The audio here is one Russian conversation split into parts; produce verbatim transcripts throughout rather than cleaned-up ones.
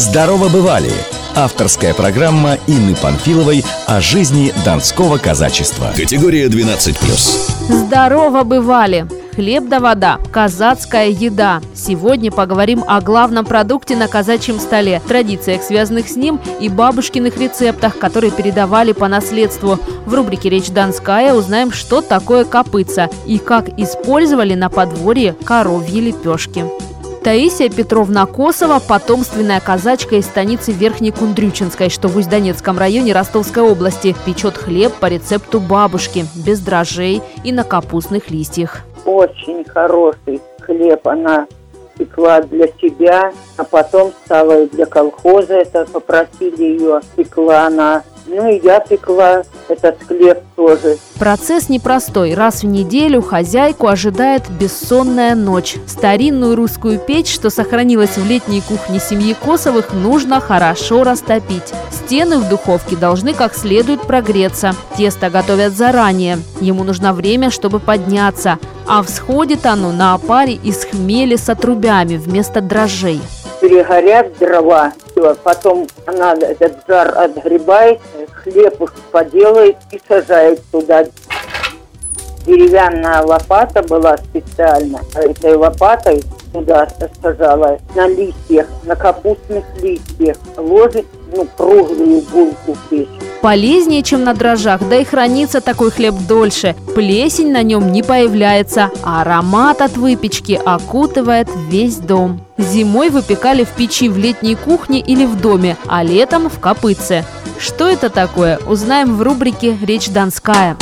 Здорово бывали! Авторская программа Инны Панфиловой о жизни донского казачества. Категория двенадцать плюс. Здорово бывали! Хлеб да вода, казацкая еда. Сегодня поговорим о главном продукте на казачьем столе, традициях, связанных с ним, и бабушкиных рецептах, которые передавали по наследству. В рубрике «Речь Донская» узнаем, что такое копытца и как использовали на подворье коровьи лепешки. Таисия Петровна Косова – потомственная казачка из станицы Верхнекундрючинской, что в Усть-Донецком районе Ростовской области. Печет хлеб по рецепту бабушки, без дрожжей и на капустных листьях. Очень хороший хлеб она пекла для себя, а потом стала и для колхоза, это попросили ее, пекла она. Ну и я пекла этот хлеб тоже. Процесс непростой. Раз в неделю хозяйку ожидает бессонная ночь. Старинную русскую печь, что сохранилась в летней кухне семьи Косовых, нужно хорошо растопить. Стены в духовке должны как следует прогреться. Тесто готовят заранее. Ему нужно время, чтобы подняться. А всходит оно на опаре из хмеля с отрубями вместо дрожжей. Перегорят дрова, потом она этот жар отгребает, хлеб уж поделает и сажает туда. Деревянная лопата была специально, а этой лопатой туда сажала на листьях, на капустных листьях, ложит ну, круглую булку в печь. Полезнее, чем на дрожжах, да и хранится такой хлеб дольше. Плесень на нем не появляется, а аромат от выпечки окутывает весь дом. Зимой выпекали в печи в летней кухне или в доме, а летом в копытце. Что это такое, узнаем в рубрике «Речь Донская».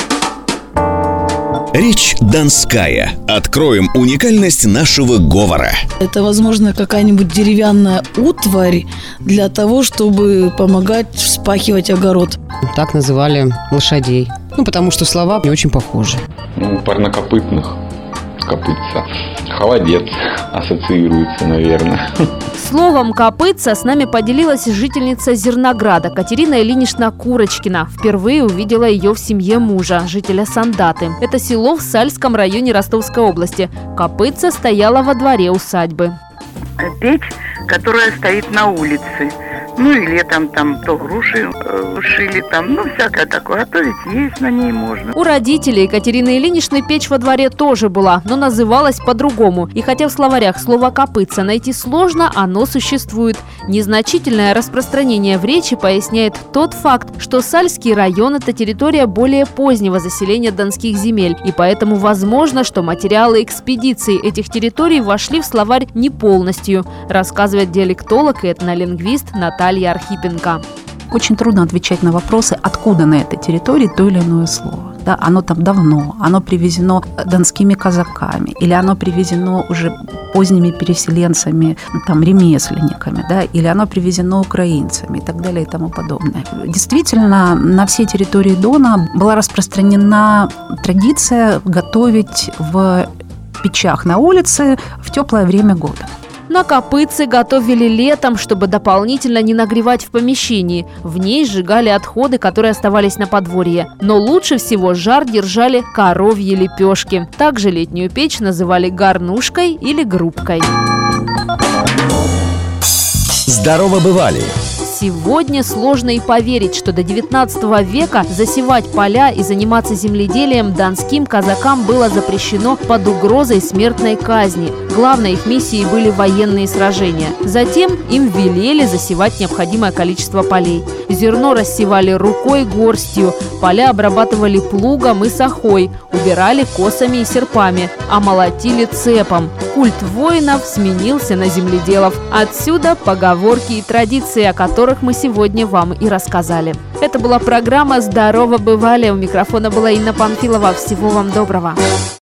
Речь Донская. Откроем уникальность нашего говора. Это, возможно, какая-нибудь деревянная утварь для того, чтобы помогать вспахивать огород. Так называли лошадей. Ну, потому что слова не очень похожи. Ну, парнокопытных. Копытца. Холодец ассоциируется, наверное. Словом «копытца» с нами поделилась жительница Зернограда Катерина Ильинична Курочкина. Впервые увидела ее в семье мужа, жителя Сандаты. Это село в Сальском районе Ростовской области. Копытца стояла во дворе усадьбы. Печь, которая стоит на улице. Ну и летом там то груши э, шили, там, ну всякое такое. Готовить, есть на ней можно. У родителей Екатерины Ильиничны печь во дворе тоже была, но называлась по-другому. И хотя в словарях слово «копытца» найти сложно, оно существует. Незначительное распространение в речи поясняет тот факт, что Сальский район – это территория более позднего заселения донских земель. И поэтому возможно, что материалы экспедиции этих территорий вошли в словарь не полностью, рассказывает диалектолог и этнолингвист Наталья Архипенко. Очень трудно отвечать на вопросы, откуда на этой территории то или иное слово. Да, оно там давно, оно привезено донскими казаками, или оно привезено уже поздними переселенцами, там, ремесленниками, да, или оно привезено украинцами и так далее и тому подобное. Действительно, на всей территории Дона была распространена традиция готовить в печах на улице в теплое время года. На копытце готовили летом, чтобы дополнительно не нагревать в помещении. В ней сжигали отходы, которые оставались на подворье. Но лучше всего жар держали коровьи лепешки. Также летнюю печь называли горнушкой или грубкой. Здорово бывали! Сегодня сложно и поверить, что до девятнадцатого века засевать поля и заниматься земледелием донским казакам было запрещено под угрозой смертной казни. Главной их миссией были военные сражения. Затем им велели засевать необходимое количество полей. Зерно рассевали рукой горстью, поля обрабатывали плугом и сахой, убирали косами и серпами, а молотили цепом. Культ воинов сменился на земледелов. Отсюда поговорки и традиции, о которых мы сегодня вам и рассказали. Это была программа «Здорово бывали». У микрофона была Инна Панфилова. Всего вам доброго.